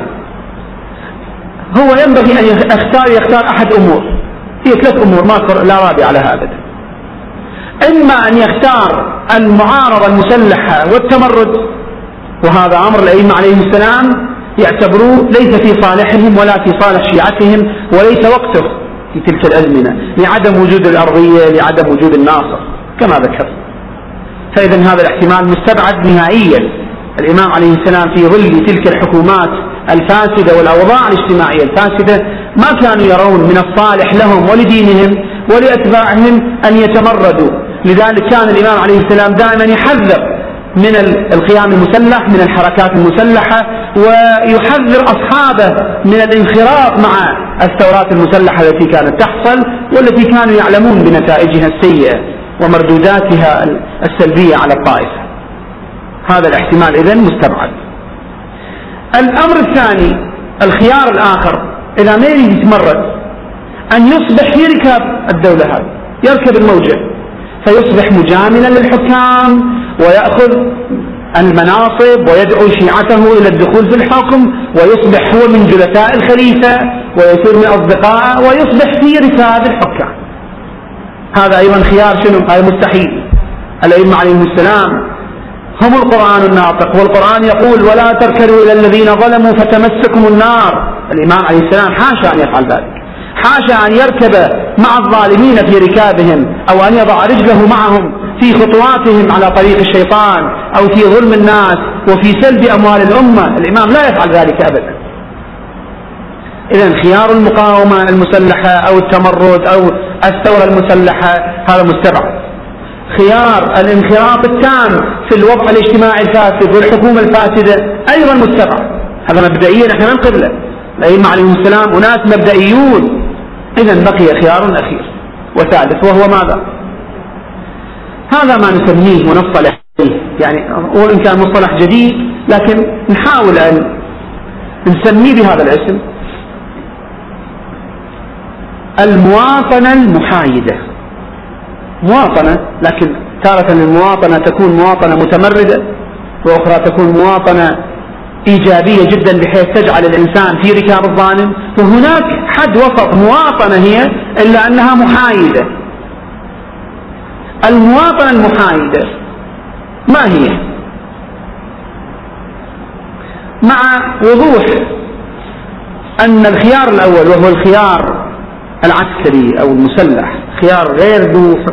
هو ينبغي أن يختار أحد أمور، هي 3 أمور لا رابع لها أبدا. إما أن يختار المعارضة المسلحة والتمرد، وهذا أمر الأئمة عليهم السلام يعتبروه ليس في صالحهم ولا في صالح شيعتهم، وليس وقته في تلك الأزمنة لعدم وجود الأرضية، لعدم وجود الناصر كما ذكر. فإذا هذا الاحتمال مستبعد نهائيا. الإمام عليه السلام في ظل تلك الحكومات الفاسدة والأوضاع الاجتماعية الفاسدة ما كانوا يرون من الصالح لهم ولدينهم ولأتباعهم أن يتمردوا، لذلك كان الإمام عليه السلام دائما يحذر من القيام المسلح، من الحركات المسلحة، ويحذر أصحابه من الانخراط مع الثورات المسلحة التي كانت تحصل والتي كانوا يعلمون بنتائجها السيئة ومردوداتها السلبية على الطائفة. هذا الاحتمال إذن مستبعد. الأمر الثاني، الخيار الآخر إذا ما يريد يتمرد، أن يصبح في ركاب الدولة هذه، يركب الموجة فيصبح مجاملا للحكام ويأخذ المناصب ويدعو شيعته إلى الدخول في الحكم، ويصبح هو من جلساء الخليفة ويصير من أصدقائه ويصبح في ركاب الحكام. هذا أيضا خيار شنو؟ هذا مستحيل. الأئمة عليهم السلام هم القرآن الناطق، والقرآن يقول ولا تركنوا إلى الذين ظلموا فتمسكم النار. الإمام عليه السلام حاشا أن يفعل ذلك، حاشا أن يركب مع الظالمين في ركابهم، أو أن يضع رجله معهم في خطواتهم على طريق الشيطان أو في ظلم الناس وفي سلب أموال الأمة. الإمام لا يفعل ذلك أبدا. إذن خيار المقاومة المسلحة أو التمرد أو الثورة المسلحة هذا مستبعد. خيار الانخراط التام في الوضع الاجتماعي الفاسد والحكومة الفاسدة أيضا مستبعد. هذا مبدئيا احنا من قبله، الأئمة عليهم السلام أناس مبدئيون. إذن بقي خيار أخير وثالث، وهو ماذا؟ هذا ما نسميه مصطلح، يعني وإن كان مصطلح جديد لكن نحاول أن نسميه بهذا الاسم: المواطنة المحايدة. مواطنة، لكن تارة المواطنة تكون مواطنة متمردة، وأخرى تكون مواطنة إيجابية جدا بحيث تجعل الإنسان في ركاب الظالم، وهناك حد وسط مواطنة هي إلا أنها محايدة. المواطنة المحايدة ما هي؟ مع وضوح أن الخيار الأول وهو الخيار العسكري أو المسلح خيار غير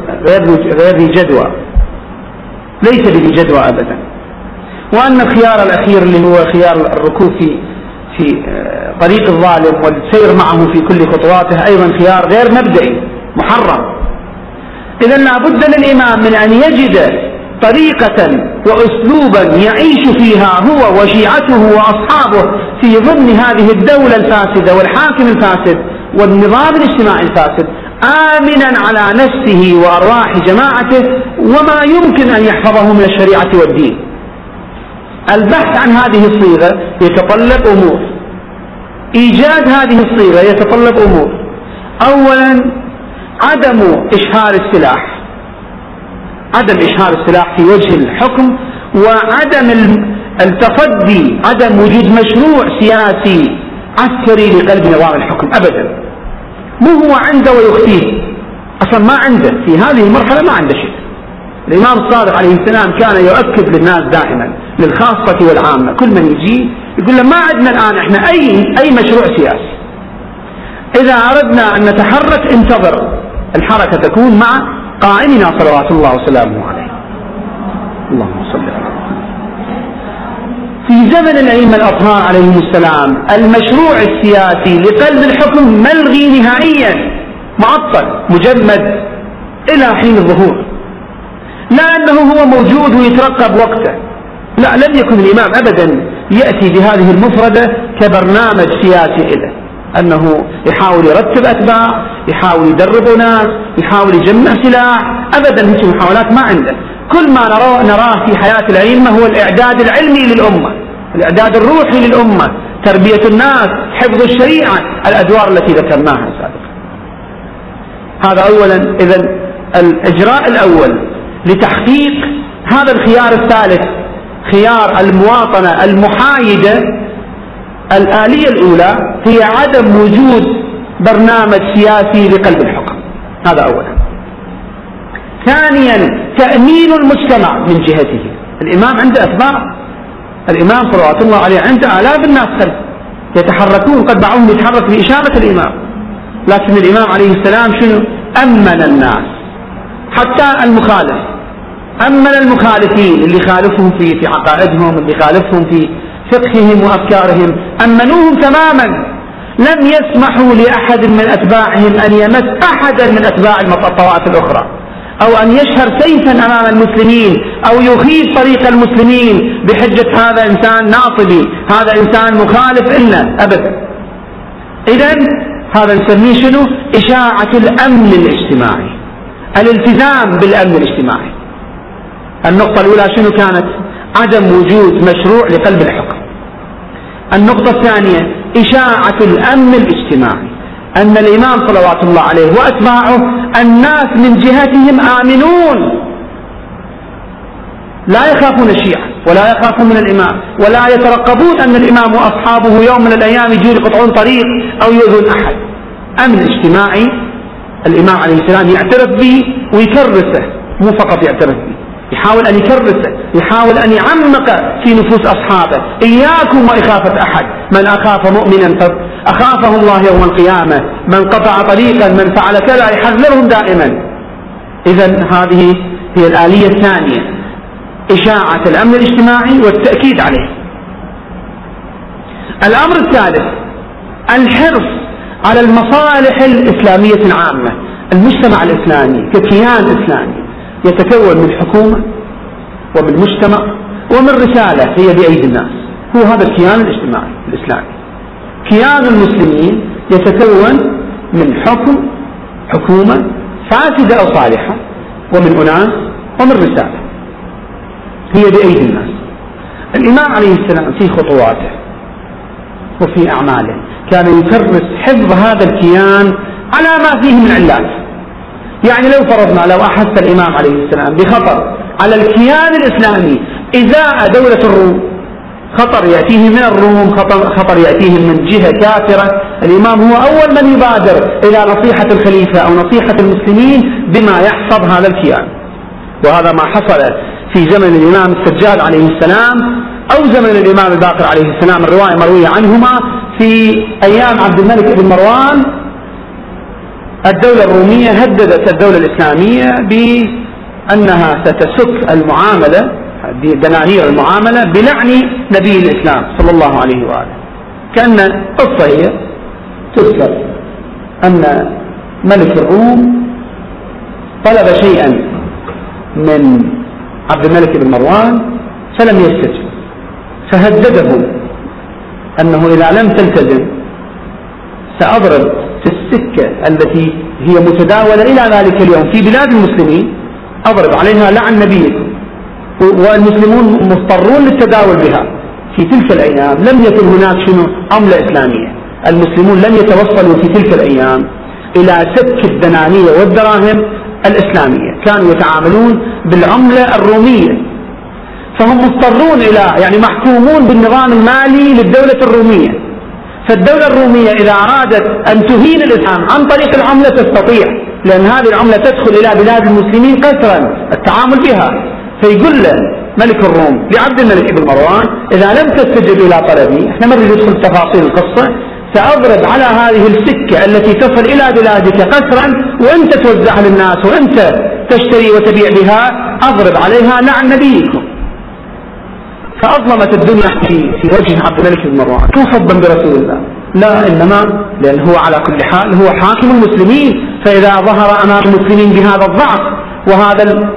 ذي جدوى، ليس بذي جدوى أبدا، وأن الخيار الأخير اللي هو خيار الركوب في طريق الظالم والسير معه في كل خطواته أيضا خيار غير مبدئي محرم. إذن لا بد للإمام من أن يجد طريقة وأسلوبا يعيش فيها هو وشيعته وأصحابه في ضمن هذه الدولة الفاسدة والحاكم الفاسد والنظام الاجتماعي الفاسد، آمنا على نفسه وأرواح جماعته وما يمكن أن يحفظه من الشريعة والدين. البحث عن هذه الصيغة يتطلب أمور، إيجاد هذه الصيغة يتطلب أمور. أولا عدم إشهار السلاح، عدم إشهار السلاح في وجه الحكم، وعدم التصدي، عدم وجود مشروع سياسي عسكري لقلب نظام الحكم أبدا. مو هو عنده ويخفيه، أصلا ما عنده في هذه المرحلة، ما عنده شيء. الإمام الصادق عليه السلام كان يؤكد للناس دائما، للخاصة والعامة، كل من يجي يقول له ما عندنا الآن احنا أي مشروع سياسي. إذا أردنا أن نتحرك انتظر، الحركة تكون مع قائمنا صلوات الله وسلامه عليه. اللهم صل على محمد. في زمن الأئمة الأطهار عليهم السلام المشروع السياسي لقلب الحكم ملغي نهائيا، معطل مجمد إلى حين الظهور، لا أنه هو موجود ويترقب وقته، لا، لم يكن الإمام أبدا يأتي بهذه المفردة كبرنامج سياسي إله، أنه يحاول يرتب أتباع، يحاول يدرب ناس، يحاول يجمع سلاح، أبدا هذه المحاولات ما عنده. كل ما نراه في حياة الأئمة هو الإعداد العلمي للأمة، الإعداد الروحي للأمة، تربية الناس، حفظ الشريعة، الأدوار التي ذكرناها سابقا. هذا أولا. إذن الإجراء الأول لتحقيق هذا الخيار الثالث، خيار المواطنة المحايدة، الآلية الأولى هي عدم وجود برنامج سياسي لقلب الحكم، هذا أولا. ثانيا تأمين المجتمع من جهته. الإمام عنده أتباع، الإمام صلوات الله عليه عنده آلاف الناس خلفه يتحركون، قد بعضهم يتحرك بإشارة الإمام، لكن الإمام عليه السلام شنو؟ أمن الناس، حتى المخالف، أمن المخالفين اللي خالفهم في عقائدهم، اللي خالفهم في فقههم وأفكارهم، أمنوهم تماما، لم يسمحوا لأحد من أتباعهم أن يمس أحدا من أتباع الطوائف الأخرى، أو أن يشهر سيفا أمام المسلمين، أو يخيف طريق المسلمين بحجة هذا إنسان ناصبي، هذا إنسان مخالف إلا أبدا. إذن هذا نسميه شنو؟ إشاعة الأمن الاجتماعي، الالتزام بالأمن الاجتماعي. النقطة الأولى شنو كانت؟ عدم وجود مشروع لقلب الحكم. النقطة الثانية إشاعة الأمن الاجتماعي، أن الإمام صلوات الله عليه وأتباعه الناس من جهتهم آمنون، لا يخافون الشيعة ولا يخافون من الإمام، ولا يترقبون أن الإمام وأصحابه يوم من الأيام يجون يقطعون طريق أو يؤذون أحد. أمن اجتماعي الإمام عليه السلام يعترف به ويكرسه، مو فقط يعترف به، يحاول أن يكرسه، يحاول أن يعمق في نفوس أصحابه. إياكم وإخافة أحد، من أخاف مؤمنا أخافه الله يوم القيامة، من قطع طريقا، من فعل كذا، يحذرهم دائما. إذن هذه هي الآلية الثانية، إشاعة الأمن الاجتماعي والتأكيد عليه. الأمر الثالث الحرص على المصالح الإسلامية العامة. المجتمع الإسلامي ككيان إسلامي يتكون من حكومة ومن مجتمع ومن رسالة هي بأيدي الناس، هو هذا الكيان الاجتماعي الإسلامي. كيان المسلمين يتكون من حكومة فاسدة أو صالحة، ومن أناس، ومن رسالة هي بأيدي الناس. الإمام عليه السلام في خطواته وفي أعماله كان يكرس حفظ هذا الكيان على ما فيه من علات. يعني لو فرضنا لو أحس الإمام عليه السلام بخطر على الكيان الإسلامي إزاء دولة الروم، خطر يأتيه من الروم، خطر يأتيه من جهة كافرة، الإمام هو أول من يبادر إلى نصيحة الخليفة أو نصيحة المسلمين بما يحفظ هذا الكيان. وهذا ما حصل في زمن الإمام السجاد عليه السلام أو زمن الإمام الباقر عليه السلام، الرواية مروية عنهما. في أيام عبد الملك بن مروان الدولة الرومية هددت الدولة الإسلامية بأنها ستسك المعاملة، دنانير المعاملة، بلعن نبي الإسلام صلى الله عليه وآله. كأن قصة هي تذكر أن ملك الروم طلب شيئا من عبد الملك بن مروان فلم يستجب، فهدده أنه إذا لم تلتزم سأضرب في السكة التي هي متداولة إلى ذلك اليوم في بلاد المسلمين، أضرب عليها لعن نبيكم، والمسلمون مضطرون للتداول بها. في تلك الأيام لم يكن هناك شنو عملة إسلامية، المسلمون لم يتوصلوا في تلك الأيام إلى سك الدنانير والدراهم الإسلامية، كانوا يتعاملون بالعملة الرومية، فهم مضطرون إلى يعني محكومون بالنظام المالي للدولة الرومية. فالدولة الرومية إذا أرادت أن تهين الإسلام عن طريق العملة تستطيع، لأن هذه العملة تدخل إلى بلاد المسلمين قسرا التعامل بها. فيقول له ملك الروم لعبد الملك بن مروان إذا لم تستجب إلى طلبي، احنا ما نريد ندخل تفاصيل القصة، سأضرب على هذه السكة التي تصل إلى بلادك قسرا وأنت توزعها للناس وأنت تشتري وتبيع بها، أضرب عليها لعن نبيكم. فأظلمت الدنيا في وجه عبد الملك بن مروان، مو حبا برسول الله، لا، إنما لأن هو على كل حال هو حاكم المسلمين، فإذا ظهر أمام المسلمين بهذا الضعف وهذا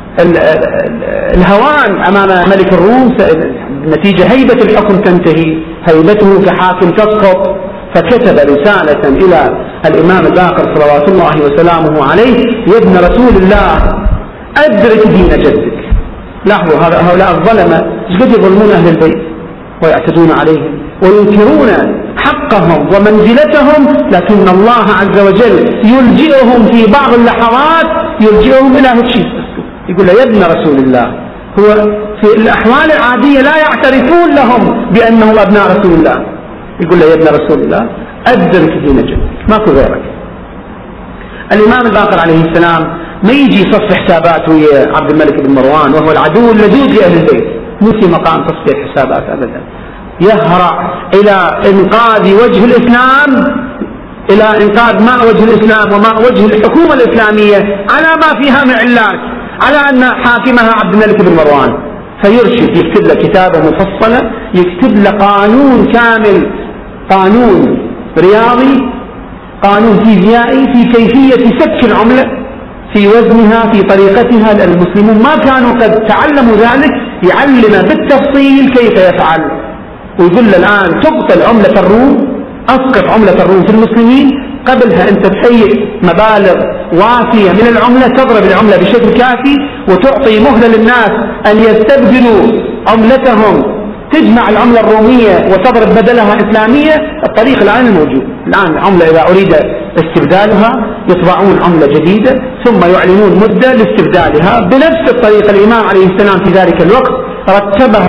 الهوان أمام ملك الروم، نتيجة هيبة الحكم تنتهي، هيبته كحاكم تسقط. فكتب رسالة إلى الإمام الباقر صلوات الله وسلامه عليه: يا ابن رسول الله أدرك دين جدك. لاحظوا هؤلاء الظلمة قد يظلمون أهل البيت ويعتدون عليهم وينكرون حقهم ومنزلتهم، لكن الله عز وجل يلجئهم في بعض اللحظات، يلجئهم إلى هالشيء، يقول له يا ابن رسول الله. هو في الأحوال العادية لا يعترفون لهم بأنهم أبناء رسول الله، يقول له يا ابن رسول الله أدرك دين جدك، ماكو غيرك. الإمام الباقر عليه السلام ما يجي يصفي حسابات ويا عبد الملك بن مروان وهو العدو اللدود لأهل البيت، مو في مقام تصفية حسابات أبدا. يهرع إلى إنقاذ وجه الإسلام، إلى إنقاذ ماء وجه الإسلام وماء وجه الحكومة الإسلامية على ما فيها من علات، على أن حاكمها عبد الملك بن مروان. فيرشد، يكتب له كتابة مفصلة، يكتب له قانون كامل، قانون رياضي، قانون فيزيائي في كيفية سك العملة، في وزنها، في طريقتها، لأن المسلمون ما كانوا قد تعلموا ذلك. يعلم بالتفصيل كيف يفعل، ويقول له الآن تبطل عملة الروم، أسقط عملة الروم في المسلمين، قبلها أنت تهيئ مبالغ وافية من العملة، تضرب العملة بشكل كافي، وتعطي مهلة للناس أن يستبدلوا عملتهم، تجمع العملة الرومية وتضرب بدلها إسلامية. الطريق الآن الموجود الآن، العملة إذا أريد استبدالها يطبعون عملة جديدة ثم يعلنون مدة لاستبدالها بنفس الطريقة. الإمام عليه السلام في ذلك الوقت رتبها.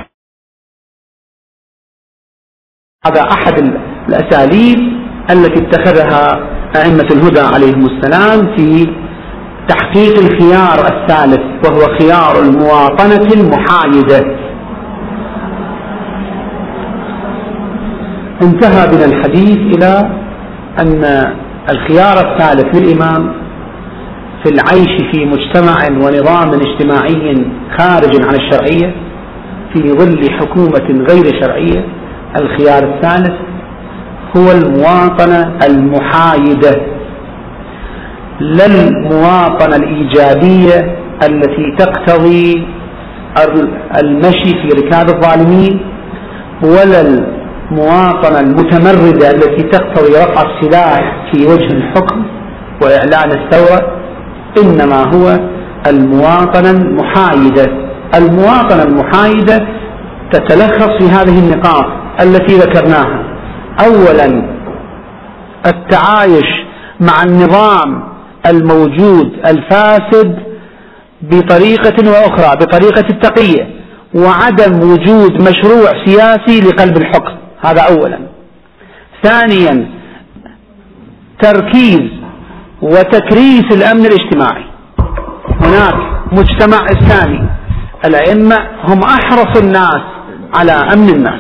هذا أحد الأساليب التي اتخذها أئمة الهدى عليهم السلام في تحقيق الخيار الثالث، وهو خيار المواطنة المحايدة. انتهى بنا الحديث إلى أن الخيار الثالث للإمام في العيش في مجتمع ونظام اجتماعي خارج عن الشرعية في ظل حكومة غير شرعية، الخيار الثالث هو المواطنة المحايدة، لا المواطنة الإيجابية التي تقتضي المشي في ركاب الظالمين، ولا المواطنة المتمردة التي تقتضي رفع السلاح في وجه الحكم وإعلان الثورة، إنما هو المواطنة المحايدة. المواطنة المحايدة تتلخص في هذه النقاط التي ذكرناها. أولا، التعايش مع النظام الموجود الفاسد بطريقة وأخرى، بطريقة التقية، وعدم وجود مشروع سياسي لقلب الحكم، هذا أولا. ثانيا، تركيز وتكريس الأمن الاجتماعي. هناك مجتمع إسلامي، الأئمة هم أحرص الناس على أمن الناس،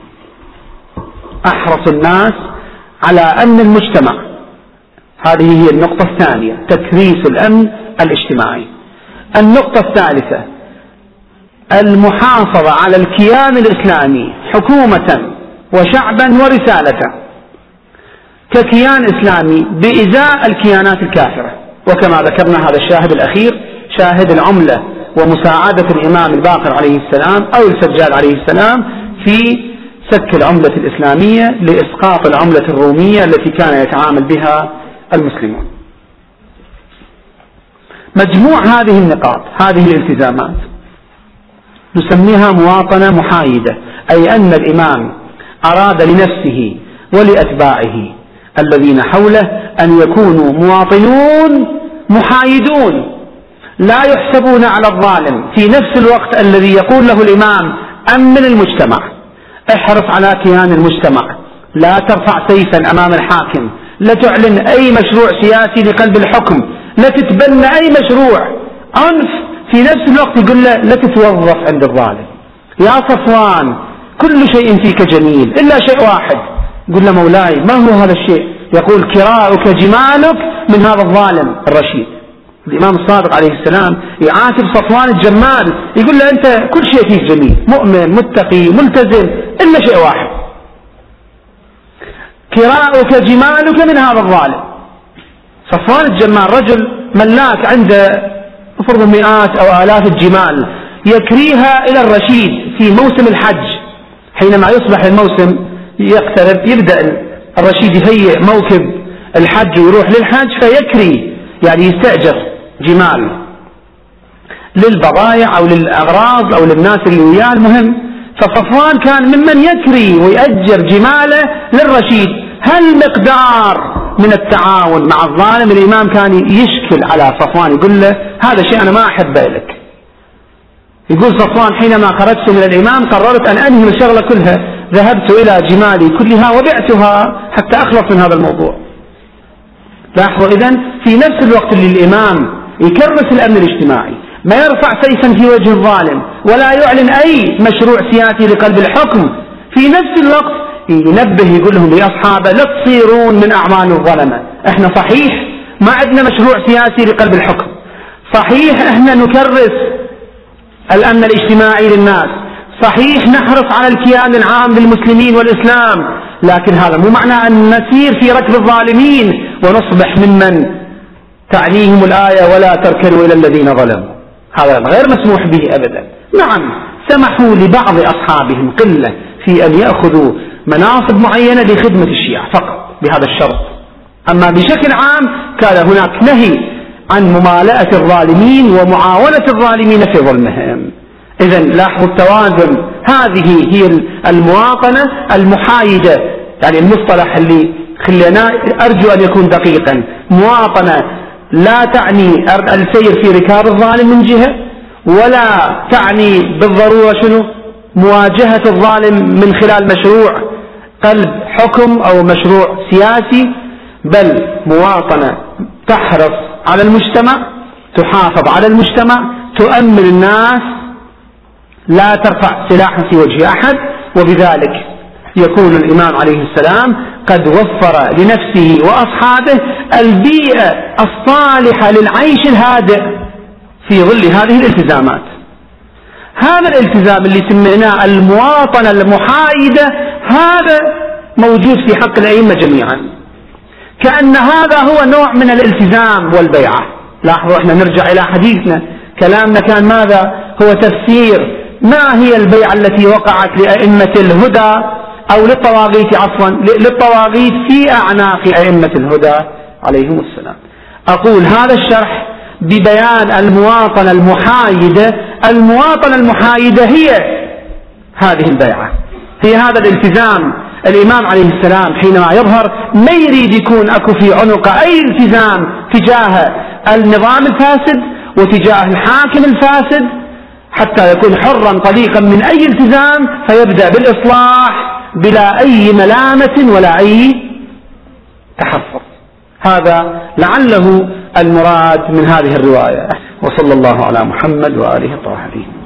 أحرص الناس على أمن المجتمع. هذه هي النقطة الثانية، تكريس الأمن الاجتماعي. النقطة الثالثة، المحافظة على الكيان الإسلامي حكومة وشعبا ورسالة ككيان إسلامي بإزاء الكيانات الكافرة. وكما ذكرنا هذا الشاهد الأخير، شاهد العملة ومساعدة الإمام الباقر عليه السلام أو السجاد عليه السلام في سك العملة الإسلامية لإسقاط العملة الرومية التي كان يتعامل بها المسلمون. مجموع هذه النقاط، هذه الالتزامات، نسميها مواطنة محايدة، أي أن الإمام أراد لنفسه ولأتباعه الذين حوله أن يكونوا مواطنون محايدون، لا يحسبون على الظالم، في نفس الوقت الذي يقول له الإمام أمن المجتمع، احرص على كيان المجتمع، لا ترفع سيفا أمام الحاكم، لا تعلن أي مشروع سياسي لقلب الحكم، لا تتبنى أي مشروع عنف، في نفس الوقت يقول له لا تتوظف عند الظالم. يا صفوان كل شيء فيك جميل إلا شيء واحد. يقول له مولاي ما هو هذا الشيء؟ يقول كراؤك جمالك من هذا الظالم الرشيد. الإمام الصادق عليه السلام يعاتب صفوان الجمال، يقول له أنت كل شيء فيك جميل، مؤمن متقي ملتزم إلا شيء واحد، كراؤك جمالك من هذا الظالم. صفوان الجمال رجل ملاك عنده فرض مئات أو آلاف الجمال، يكريها إلى الرشيد في موسم الحج. حينما يصبح الموسم يقترب يبدأ الرشيد يهيئ موكب الحج ويروح للحج، فيكري يعني يستأجر جمال للبضائع أو للأغراض أو للناس اللي وياه. المهم فصفوان كان ممن يكري ويأجر جماله للرشيد. هل مقدار من التعاون مع الظالم؟ الإمام كان يشكل على صفوان، يقول له هذا شيء أنا ما أحبه لك. يقول صفوان حينما خرجت من الإمام قررت أن أنهي الشغلة كلها، ذهبت إلى جمالي كلها وبعتها حتى أخلص من هذا الموضوع. لاحظوا إذن في نفس الوقت اللي الإمام يكرس الأمن الاجتماعي، ما يرفع سيفا في وجه الظالم، ولا يعلن أي مشروع سياسي لقلب الحكم. في نفس الوقت ينبه يقول لهم لأصحابه لا تصيرون من أعوان الظلمة. احنا صحيح ما عندنا مشروع سياسي لقلب الحكم، صحيح احنا نكرس الأمن الاجتماعي للناس، صحيح نحرص على الكيان العام للمسلمين والإسلام، لكن هذا مو معناه أن نسير في ركب الظالمين ونصبح ممن تعنيهم الآية ولا تركنوا إلى الذين ظلموا. هذا غير مسموح به أبدا. نعم سمحوا لبعض أصحابهم قلة في أن يأخذوا مناصب معينة لخدمة الشيعة فقط بهذا الشرط، أما بشكل عام كان هناك نهي عن ممالأة الظالمين ومعاونة الظالمين في ظلمهم. إذن لاحظوا التوازن، هذه هي المواطنة المحايدة، يعني المصطلح اللي خلينا أرجو أن يكون دقيقا. مواطنة لا تعني السير في ركاب الظالم من جهة، ولا تعني بالضرورة شنو مواجهة الظالم من خلال مشروع قلب حكم أو مشروع سياسي، بل مواطنة تحرص على المجتمع، تحافظ على المجتمع، تؤمن الناس، لا ترفع سلاحا في وجه أحد. وبذلك يكون الإمام عليه السلام قد وفر لنفسه وأصحابه البيئة الصالحة للعيش الهادئ في ظل هذه الالتزامات. هذا الالتزام اللي سمعناه المواطنة المحايدة هذا موجود في حق الأئمة جميعا، كأن هذا هو نوع من الالتزام والبيعة. لاحظوا احنا نرجع إلى حديثنا، كلامنا كان ماذا؟ هو تفسير ما هي البيعة التي وقعت لأئمة الهدى أو للطواغيت، عفوا للطواغيت في أعناق أئمة الهدى عليهم السلام. أقول هذا الشرح ببيان المواطنة المحايدة. المواطنة المحايدة هي هذه البيعة، هي هذا الالتزام. الإمام عليه السلام حينما يظهر ما يريد يكون أكو في عنقه أي التزام تجاه النظام الفاسد وتجاه الحاكم الفاسد، حتى يكون حرا طليقا من أي التزام، فيبدأ بالإصلاح بلا أي ملامة ولا أي تحفظ. هذا لعله المراد من هذه الرواية. وصلى الله على محمد وآله الطاهرين.